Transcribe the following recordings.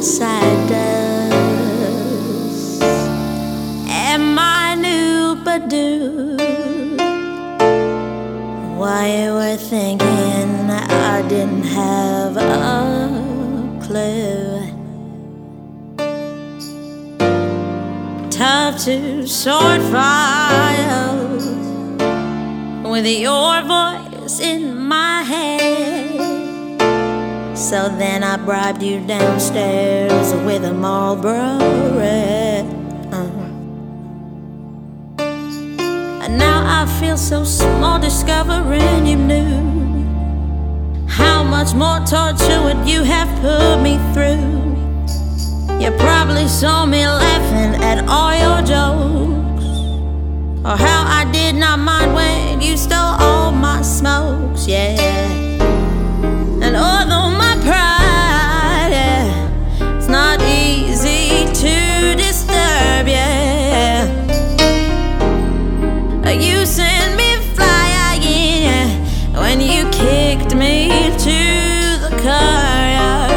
outsiders. Am I new but do? Why you were thinking I didn't have a clue? Tough to sort files with your voice in my head. So then I bribed you downstairs with a Marlboro Red. And now I feel so small discovering you knew how much more torture would you have put me through. You probably saw me laughing at all your jokes, or how I did not mind when you stole all my smokes, yeah. And although my pride, yeah, it's not easy to disturb, yeah, you sent me flying, yeah, when you kicked me to the curb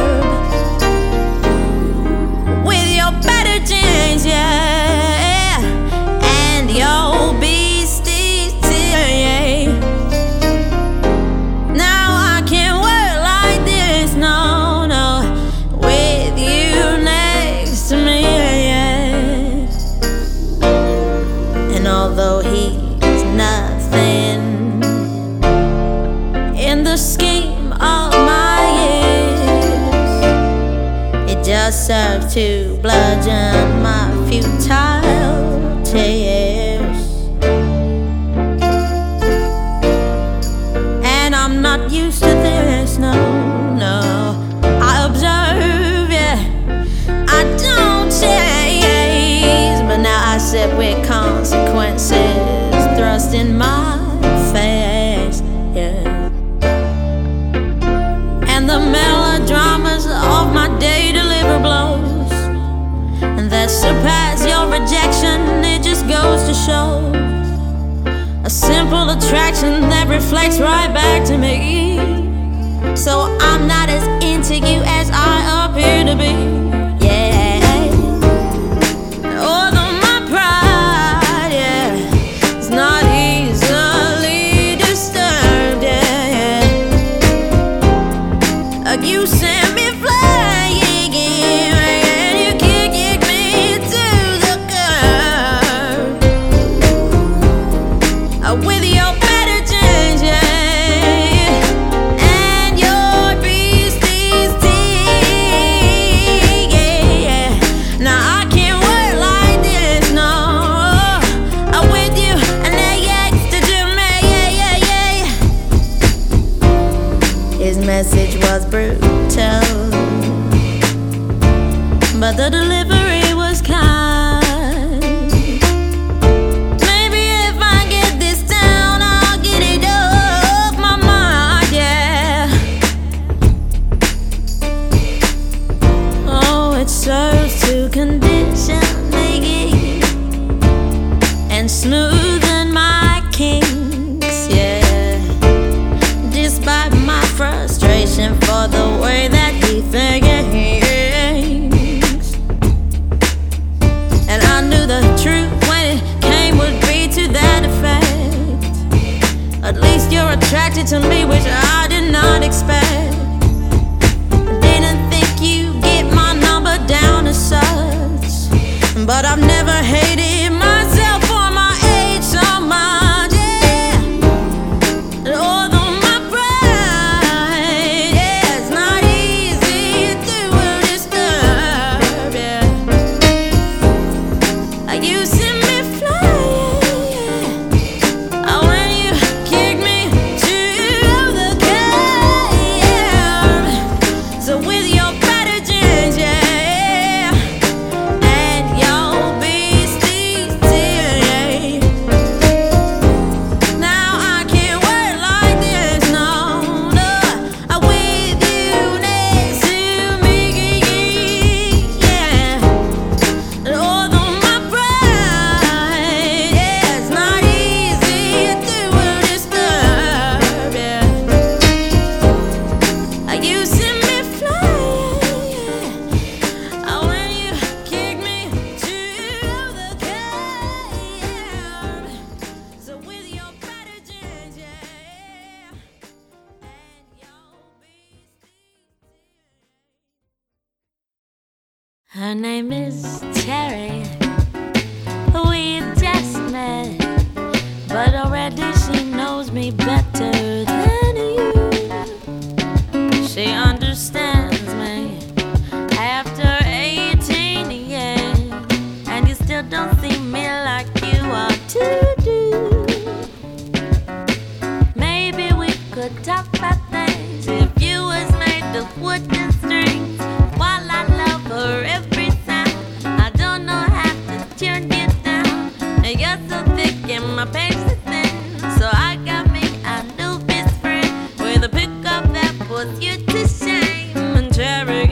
with your better jeans, yeah, and your beastie tear, yeah. Now I can't work like this, no, no, with you next to me, yeah. And although he's nothing in the scheme of my years, it just serves to bludgeon my futile tears. And I'm not used to this, no, no. I observe, yeah, I don't chase, but now I sit with consequences thrust in my face, yeah. And the melodramas of my day deliver blows, and that surpass your rejection. It just goes to show a simple attraction that reflects right back to me. So I'm not as into you as I appear to be, yeah. Although my pride, yeah, it's not easily disturbed, yeah. You sent me flying, and you kicked me to the curb with your better jeans, yeah, and your beastie's teeth, yeah. Now I can't work like this, no, with you and that next to me, yeah, yeah, yeah. His message was brutal, but the delivery was kind. Maybe if I get this down, I'll get it off my mind, yeah. Oh, it serves to condition me and smoothen my kinks, yeah. Despite my frustration for the way that he thinks, and I knew the truth when it came would be to that effect. At least you're attracted to me, which I did not expect. Didn't think you get my number down as such, but I've never hated myself for my age so much, yeah. And although my pride, yeah, it's not easy to disturb, yeah. You sent me flying, yeah, when you kicked me to the curb. So with your better jeans, yeah, and your Her name is Terry. We just met, but already she knows me better than you. She understands me after 18 years, and you still don't see me like you are to do. Maybe we could talk about things if you was made of wood and strings. While I love her every time, I don't know how to turn you down. And you're so thick and my patience is thin, so I got me a new best friend with a pickup that puts you to shame. And Terry